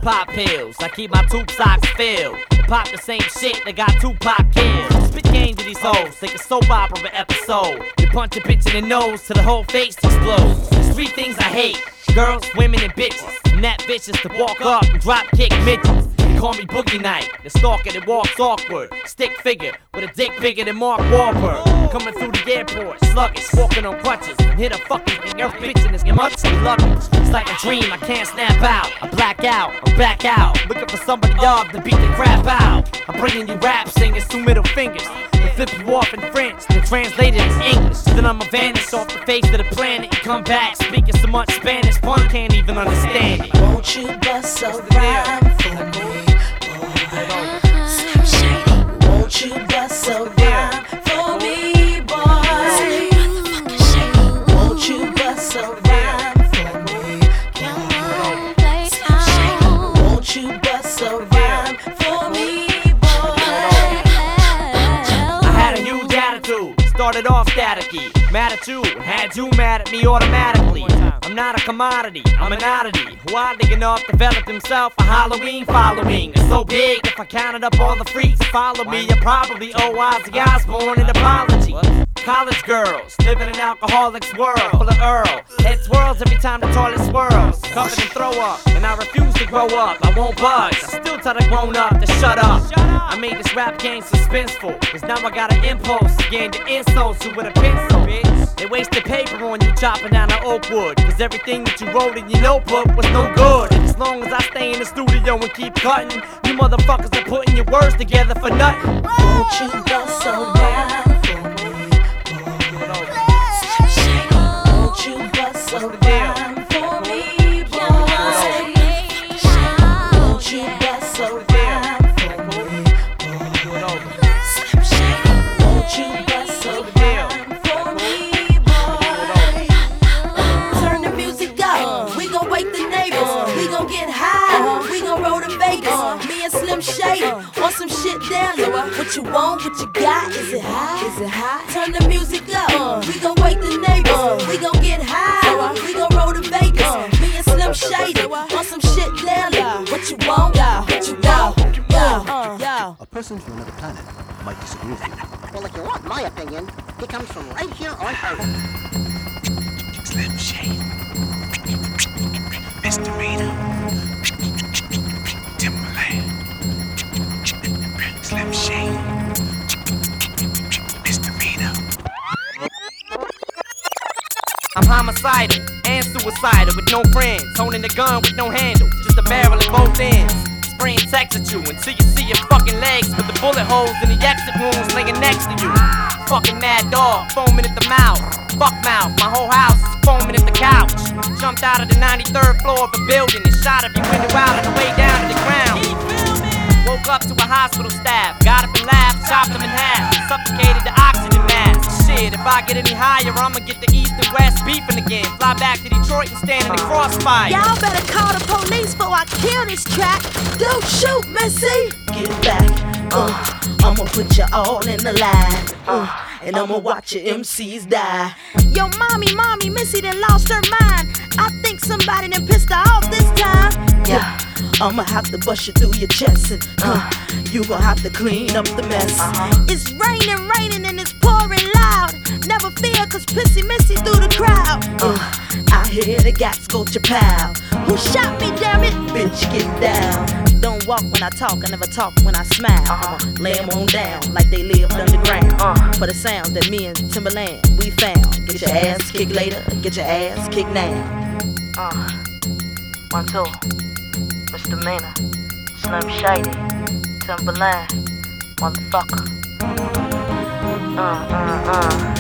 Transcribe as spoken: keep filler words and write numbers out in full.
pop pills. I keep my tube socks filled. Pop the same shit that got Tupac killed. Spit game to these hoes, like a soap opera episode. You punch a bitch in the nose till the whole face explodes. There's three things I hate: girls, women, and bitches. I'm that vicious to walk up and drop kick midgets. They call me Boogie Night, the stalker that walks awkward. Stick figure with a dick bigger than Mark Wahlberg. Coming through the airport, sluggish, walking on crutches. And hit a fucking earth bitch in this much luggage. It's like a dream, I can't snap out. I black out, I back out. Looking for somebody up to beat the crap out. I'm bringing you rap singers, two middle fingers. They flip you off in French, then translate it in English. Then I'ma vanish off the face of the planet and come back speaking so much Spanish, pun can't even understand it. Won't you bust a rhyme for me, boy? Slim Shady. Won't you bust a rhyme for me, boy? Won't you bust a rhyme for me, boy? Slim Shady. Won't you bust a rhyme for me, boy? I had a huge attitude, started off staticky. Mad at you, had you mad at me automatically. I'm not a commodity, I'm an oddity. Who oddly enough developed himself a Halloween following. It's so big, if I counted up all the freaks that follow me, you probably owe Ozzy Osbourne an apology. College girls, living in an alcoholic's world full of Earl. Head swirls every time the toilet swirls. Covered in throw up, and I refuse to grow up. I won't budge, I still tell the grown up to shut up. I made this rap game suspenseful, cause now I got an impulse again to insult you with a pencil, bitch. They wasted paper on you chopping down the oak wood, cause everything that you wrote in your notebook was no good. And as long as I stay in the studio and keep cutting, you motherfuckers are putting your words together for nothing. Won't you bust a rhyme for me, boy? Slim Shady. Won't you bust a rhyme for me, boy? Won't you bust a rhyme for me, boy? Slim Shady. Won't you bust a rhyme for me, boy? Turn the music up, we gon' wake the neighbors. We gon' get high, we gon' roll to Vegas. Me and Slim Shady on some shit down low. What you want, what you got, is it high? Is it high? Turn the music up, we gon' wake the neighbors. We gon' get high, we gon' roll to Vegas. Me and Slim Shady on some shit down low. What you want, what you want, yo, yo. A person from another planet might disagree with you. Well, if you want my opinion, he comes from right here on Earth. Slim Shady, Misdemeanor, Timberland, Slim Shady, Misdemeanor. I'm homicidal and suicidal with no friends, holding the gun with no handle, just a barrel at both ends. Spraying text at you until you see your fucking legs with the bullet holes in the exit wounds laying next to you. Fucking mad dog, foaming at the mouth. Fuck mouth, my whole house is foaming at the couch. Jumped out of the ninety-third floor of a building and shot every window out on the way down to the ground. Woke up to a hospital staff, got up and laughed, chopped them in half, suffocated the oxygen mask. Shit, if I get any higher, I'ma get the east and west beefing again. Fly back to Detroit and stand in the crossfire. Y'all better call the police before I kill this track. Don't shoot, Missy. Get back, uh, I'ma put you all in the line, uh, and I'ma watch your M Cs die. Yo, mommy, mommy, Missy done lost her mind. I think somebody done pissed her off this time. Yeah, I'ma have to bust you through your chest, and uh, you gon' have to clean up the mess. Uh-huh. It's raining, raining, and it's pouring loud. Never fear, cause Pissy Missy through the crowd. Uh, I hear the gats go to pal. Who shot me, damn it? Bitch, get down. Don't walk when I talk, I never talk when I smile. Uh-huh. Lay them on down like they lived underground. Uh, For the sounds that me and Timberland we found. Get your ass kicked later, get your ass kicked now. Uh, one, two, Misdemeanor, Slim Shady, Timberland, motherfucker. Uh, uh, uh.